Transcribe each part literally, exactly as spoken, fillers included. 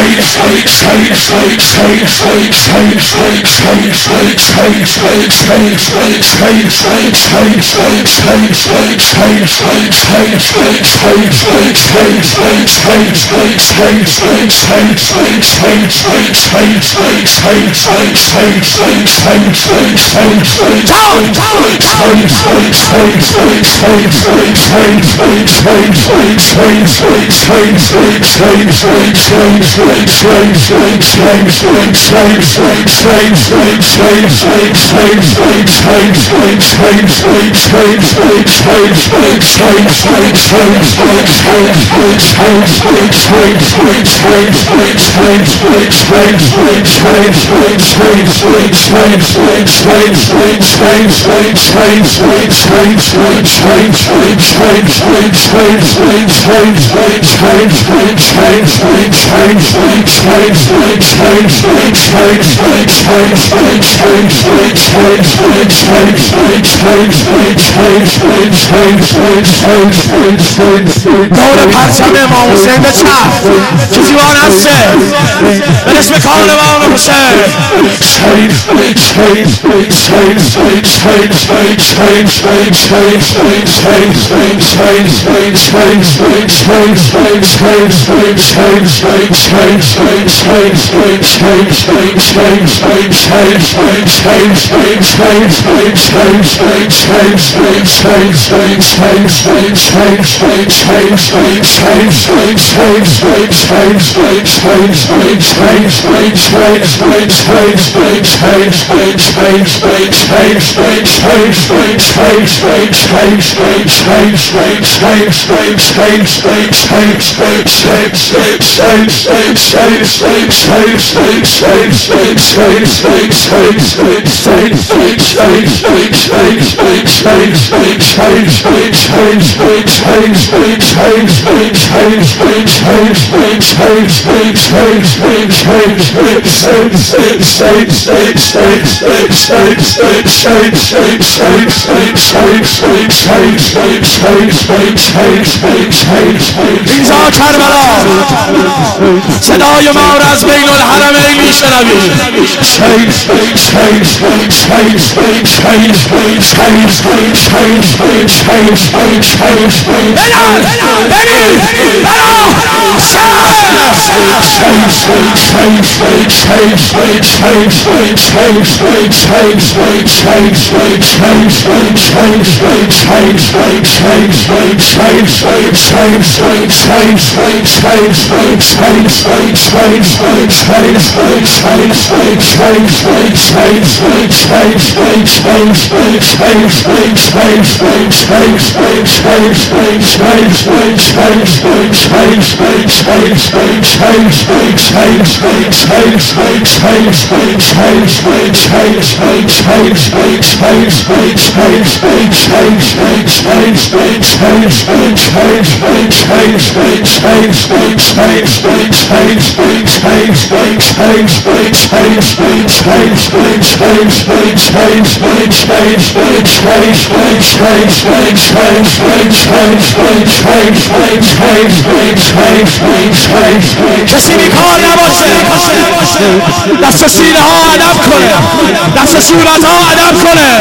دور پرچم امام حسین به چرخ کسی با نسته به اسم کاروان حسین اینجا کربلا صدای ما را از بین الحرمین میشنوید کسی بیکار نباشه دست سینه ها ادب کنه دست صورت ها ادب کنه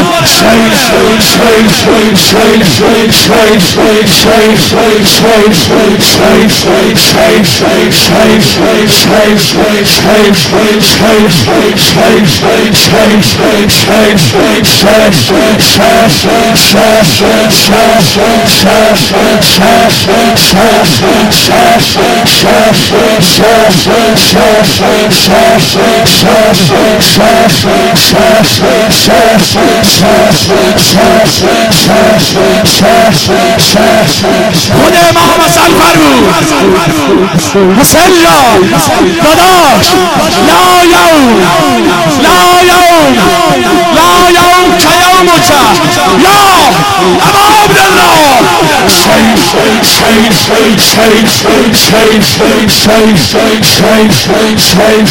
خود امام حسن فرمود حسین جان داداش لا یوم لا یوم لا یوم که یوم نامك يا أبا عبد الله شيء شيء شيء شيء شيء شيء شيء شيء شيء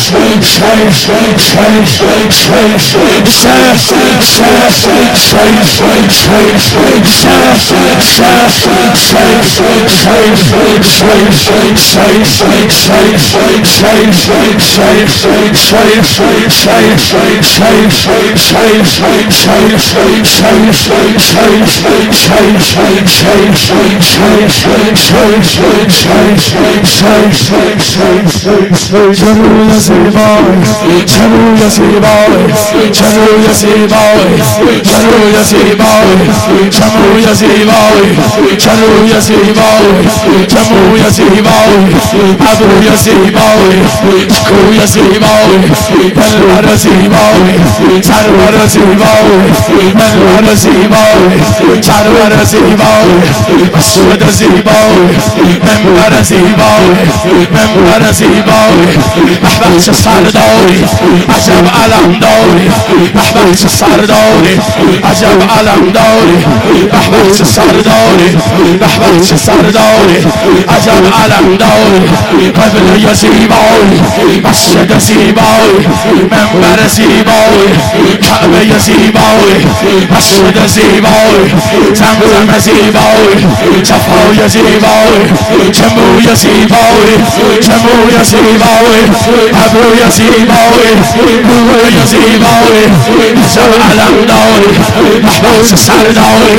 چرو یا زیبای چرو یا زیبای چرو یا زیبای چرو یا زیبای چرو یا زیبای چرو یا زیبای چرو یا زیبای ابرو یا زیبای کو یا زیبای بلور زیبای سرور زیبای بلور زیبای سرور زیبای مسعود زیبای منبر زیبای منبر زیبای بحبحش سرداری عجب علم داری بحبحش سرداری عجب علم داری بحبحش سرداری بحبحش سرداری عجب علم داری قبل یا زیبای مسجد زیبای منبر زیبای کعبه زیبای مسجد زیبای زمزم زیبای صفای زیبای جموی زیبای جموی زیبای ابروی زیبای روی زیبای عجب علم داری محبوس سرداری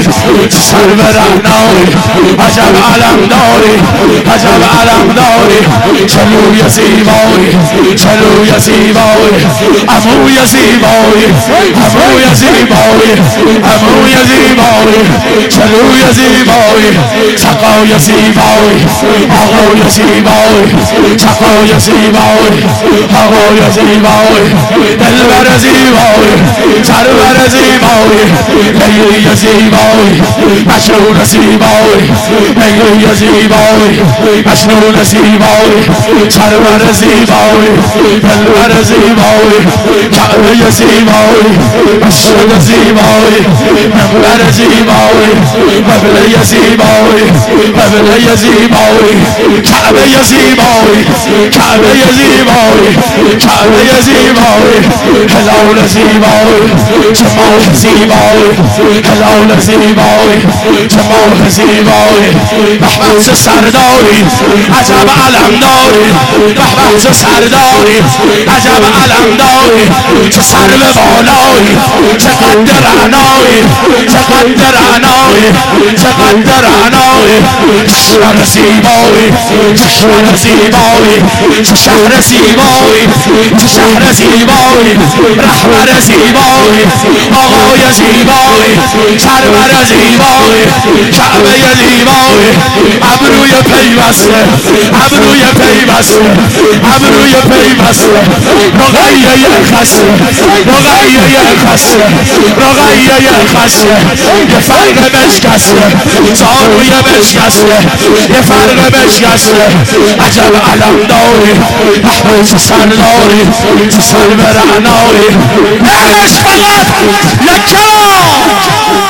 سروراناری عجب علم داری عجب علم داری چلوی زیبای چلوی زیبای عموی زیبای عموی زیبای عموی زیبای چلوی زیبای سقای زیبای آقای زیبای سقای زیبای آقای زیبای دلبر زیبای سرور زیبای لیلی زیبای مشهور زیبای لیلی زیبای مشهور زیبای سرور زیبای دلبر زیبای کعبه زیبای مسجد زیبای منبر زیبای قبله زیبای قبله زیبای کعبه زیبای کعبه زیبای کعبه زیبای هلال زیبای جمال زیبای هلال زیبای جمال زیبای بحبحش سرداری عجب علم داری بحبحش سرداری عجب علم داری چه سر به بالایی چقدر عنایی چقدر عنایی چقدر عنایی شهر زیبایی شهر زیبایی شهر زیبایی شهر زیبایی رهبر زیبایی آقای زیبایی سرور زیبایی کعبه زیبایی ابروی پیوسته ابروی پیوسته ابروی پیوسته رقیه خسته رقیه خسته رقیه خسته یه فرق بشکسته زاروی بشکسته یه فرق بشکسته عجب علم داری محبوس سرداری سرور عناری عشق فقط یک کلام